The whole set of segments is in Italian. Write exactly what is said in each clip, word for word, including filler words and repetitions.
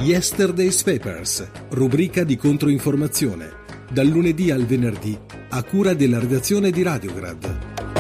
Yesterday's Papers, rubrica di controinformazione, dal lunedì al venerdì, a cura della redazione di Radiograd.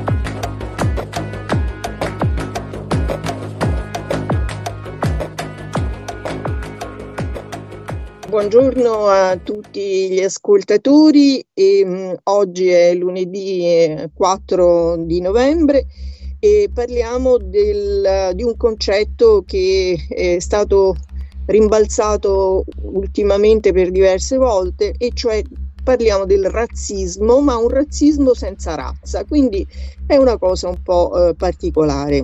Buongiorno a tutti gli ascoltatori. E, mh, oggi è lunedì eh, quattro di novembre e parliamo del, di un concetto che è stato rimbalzato ultimamente per diverse volte, e cioè parliamo del razzismo, ma un razzismo senza razza, quindi è una cosa un po' eh, particolare.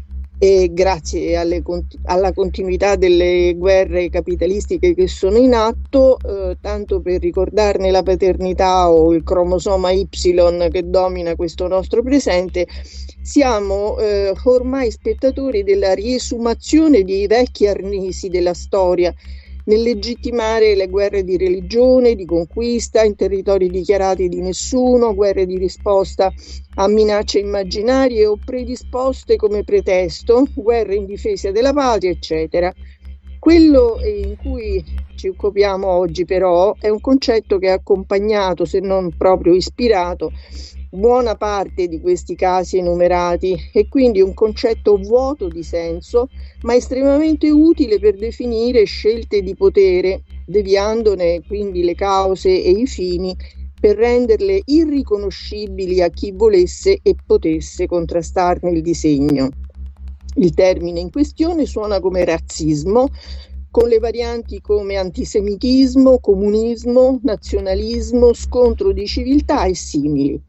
E grazie alle, alla continuità delle guerre capitalistiche che sono in atto, eh, tanto per ricordarne la paternità o il cromosoma Y che domina questo nostro presente, siamo eh, ormai spettatori della riesumazione dei vecchi arnesi della storia, nel legittimare le guerre di religione, di conquista, in territori dichiarati di nessuno, guerre di risposta a minacce immaginarie o predisposte come pretesto, guerre in difesa della patria, eccetera. Quello in cui ci occupiamo oggi però è un concetto che ha accompagnato, se non proprio ispirato, buona parte di questi casi enumerati, e quindi un concetto vuoto di senso, ma estremamente utile per definire scelte di potere, deviandone quindi le cause e i fini per renderle irriconoscibili a chi volesse e potesse contrastarne il disegno. Il termine in questione suona come razzismo, con le varianti come antisemitismo, comunismo, nazionalismo, scontro di civiltà e simili.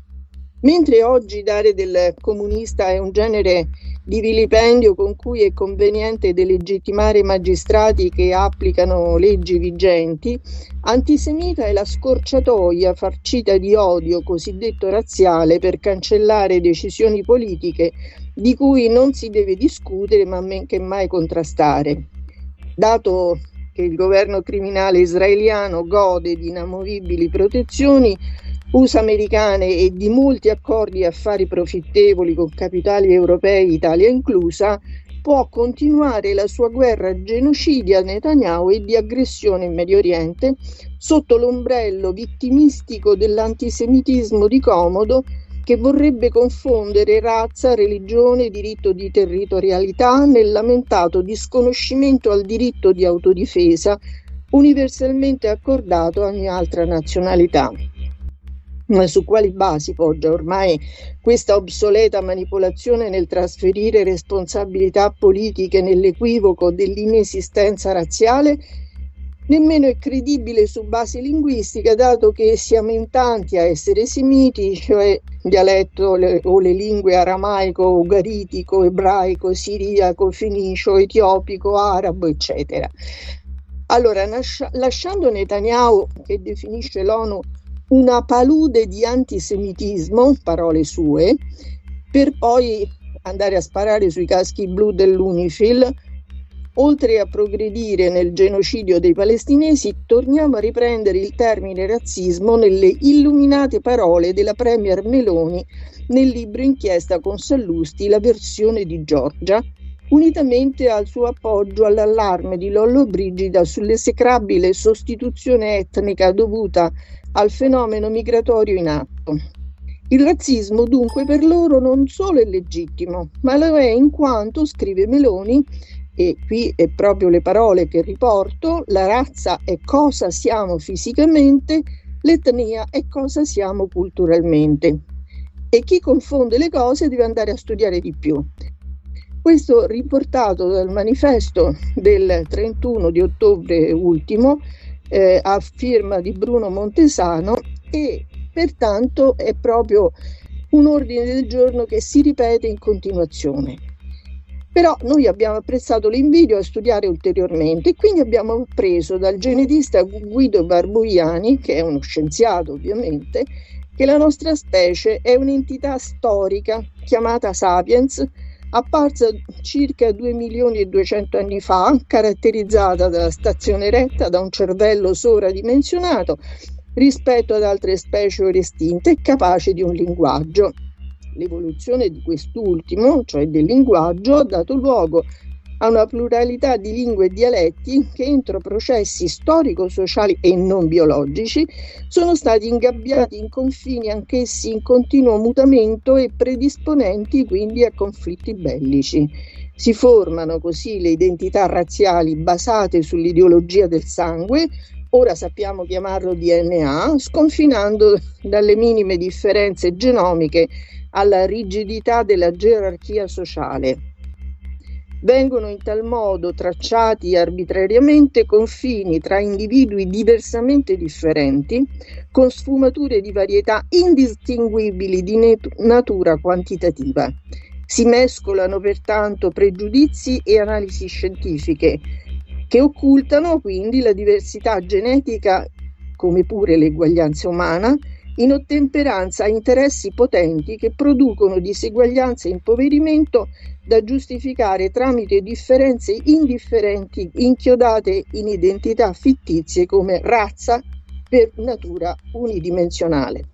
Mentre oggi dare del comunista è un genere di vilipendio con cui è conveniente delegittimare i magistrati che applicano leggi vigenti, antisemita è la scorciatoia farcita di odio cosiddetto razziale per cancellare decisioni politiche di cui non si deve discutere ma men che mai contrastare. Dato che il governo criminale israeliano gode di inamovibili protezioni U S americane e di molti accordi e affari profittevoli con capitali europei, Italia inclusa, può continuare la sua guerra genocidia a Netanyahu e di aggressione in Medio Oriente sotto l'ombrello vittimistico dell'antisemitismo di comodo, che vorrebbe confondere razza, religione e diritto di territorialità nel lamentato disconoscimento al diritto di autodifesa universalmente accordato a ogni altra nazionalità. Ma su quali basi poggia ormai questa obsoleta manipolazione nel trasferire responsabilità politiche nell'equivoco dell'inesistenza razziale? Nemmeno è credibile su base linguistica, dato che siamo in tanti a essere semiti, cioè dialetto le, o le lingue aramaico, ugaritico, ebraico, siriaco, fenicio, etiopico, arabo, eccetera. Allora, nascia, lasciando Netanyahu, che definisce l'ONU una palude di antisemitismo, parole sue, per poi andare a sparare sui caschi blu dell'UNIFIL, oltre a progredire nel genocidio dei palestinesi, torniamo a riprendere il termine razzismo nelle illuminate parole della premier Meloni nel libro inchiesta con Sallusti, la versione di Giorgia, unitamente al suo appoggio all'allarme di Lollobrigida sull'esecrabile sostituzione etnica dovuta al fenomeno migratorio in atto. Il razzismo dunque per loro non solo è legittimo, ma lo è in quanto, scrive Meloni, e qui è proprio le parole che riporto, la razza è cosa siamo fisicamente, l'etnia è cosa siamo culturalmente. E chi confonde le cose deve andare a studiare di più. Questo riportato dal manifesto del trentuno di ottobre ultimo, eh, a firma di Bruno Montesano, e pertanto è proprio un ordine del giorno che si ripete in continuazione. Però noi abbiamo apprezzato l'invito a studiare ulteriormente e quindi abbiamo preso dal genetista Guido Barbuiani, che è uno scienziato ovviamente, che la nostra specie è un'entità storica chiamata Sapiens, apparsa circa due milioni e duecento anni fa, caratterizzata dalla stazione eretta, da un cervello sovradimensionato rispetto ad altre specie ora estinte e capace di un linguaggio. L'evoluzione di quest'ultimo, cioè del linguaggio, ha dato luogo a una pluralità di lingue e dialetti che entro processi storico-sociali e non biologici sono stati ingabbiati in confini anch'essi in continuo mutamento e predisponenti quindi a conflitti bellici. Si formano così le identità razziali basate sull'ideologia del sangue, ora sappiamo chiamarlo D N A, sconfinando dalle minime differenze genomiche alla rigidità della gerarchia sociale. Vengono in tal modo tracciati arbitrariamente confini tra individui diversamente differenti, con sfumature di varietà indistinguibili di net- natura quantitativa. Si mescolano pertanto pregiudizi e analisi scientifiche, che occultano quindi la diversità genetica, come pure l'eguaglianza umana, in ottemperanza a interessi potenti che producono diseguaglianza e impoverimento da giustificare tramite differenze indifferenti inchiodate in identità fittizie come razza per natura unidimensionale.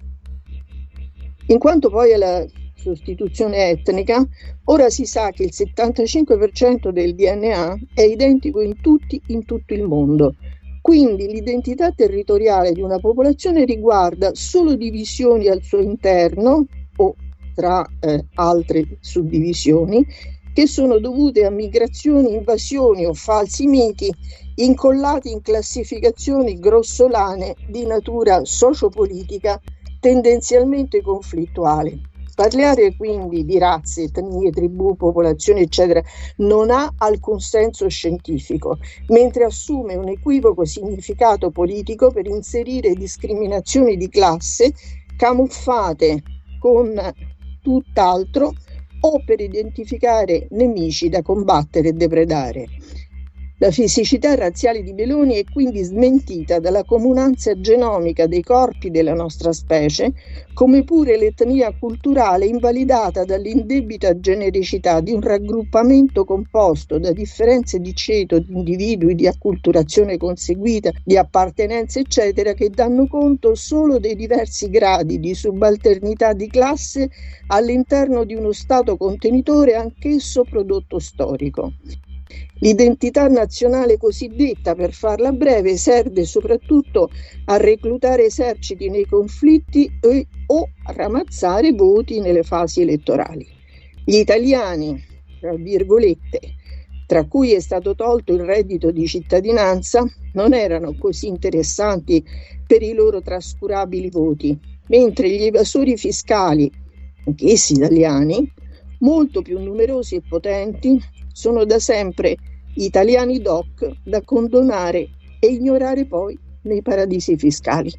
In quanto poi alla sostituzione etnica, ora si sa che il settantacinque per cento del D N A è identico in tutti, in tutto il mondo. Quindi l'identità territoriale di una popolazione riguarda solo divisioni al suo interno o tra eh, altre suddivisioni che sono dovute a migrazioni, invasioni o falsi miti incollati in classificazioni grossolane di natura sociopolitica tendenzialmente conflittuale. Parlare quindi di razze, etnie, tribù, popolazioni, eccetera, non ha alcun senso scientifico, mentre assume un equivoco significato politico per inserire discriminazioni di classe camuffate con tutt'altro o per identificare nemici da combattere e depredare. La fisicità razziale di Meloni è quindi smentita dalla comunanza genomica dei corpi della nostra specie, come pure l'etnia culturale invalidata dall'indebita genericità di un raggruppamento composto da differenze di ceto, di individui, di acculturazione conseguita, di appartenenze, eccetera, che danno conto solo dei diversi gradi di subalternità di classe all'interno di uno stato contenitore, anch'esso prodotto storico. L'identità nazionale cosiddetta, per farla breve, serve soprattutto a reclutare eserciti nei conflitti e, o a ramazzare voti nelle fasi elettorali. Gli italiani, tra virgolette, tra cui è stato tolto il reddito di cittadinanza, non erano così interessanti per i loro trascurabili voti, mentre gli evasori fiscali, anch'essi italiani, molto più numerosi e potenti, sono da sempre italiani doc da condonare e ignorare poi nei paradisi fiscali.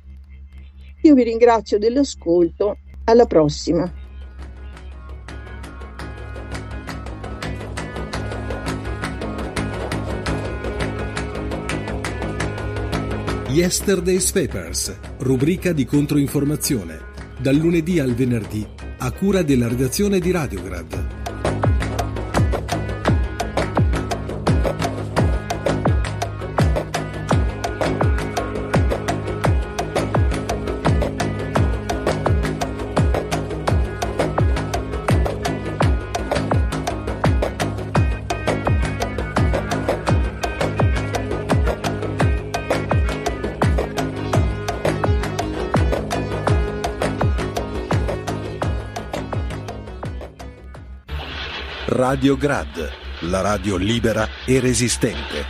Io vi ringrazio dell'ascolto, alla prossima. Yesterday's Papers, rubrica di controinformazione, dal lunedì al venerdì, a cura della redazione di Radiograd. Radiograd, la radio libera e resistente.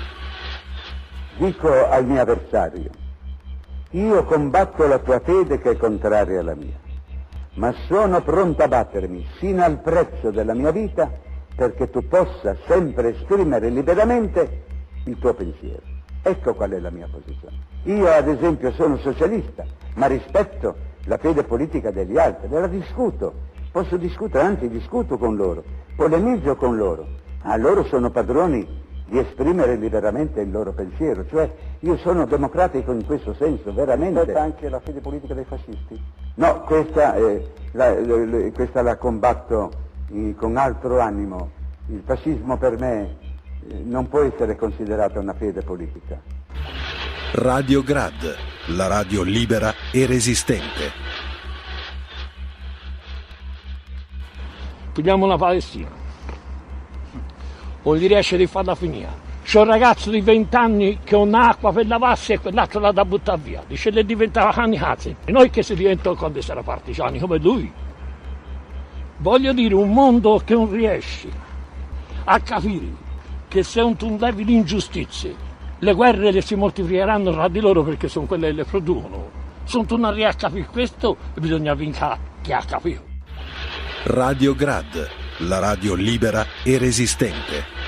Dico al mio avversario: io combatto la tua fede che è contraria alla mia, ma sono pronto a battermi sino al prezzo della mia vita perché tu possa sempre esprimere liberamente il tuo pensiero. Ecco qual è la mia posizione. Io ad esempio sono socialista, ma rispetto la fede politica degli altri, ve la discuto. Posso discutere, anzi discuto con loro, polemizzo con loro, a loro sono padroni di esprimere liberamente il loro pensiero, cioè io sono democratico in questo senso, veramente. Aspetta anche la fede politica dei fascisti? No, questa, eh, la, la, questa la combatto eh, con altro animo. Il fascismo per me eh, non può essere considerata una fede politica. Radiograd, la radio libera e resistente. Prendiamo la Palestina. o gli riesce di farla finire. C'è un ragazzo di venti anni che ha un'acqua per lavarsi e quell'altro l'ha da buttare via. Dice le diventava kamikaze. E noi che si diventano quando sarà partigiani come lui. Voglio dire, un mondo che non riesce a capire che se non tu levi l'ingiustizia, le guerre le si moltiplicheranno tra di loro perché sono quelle che le producono. Se non tu non riesci a capire questo, bisogna vincere chi ha capito. Radio Grad, la radio libera e resistente.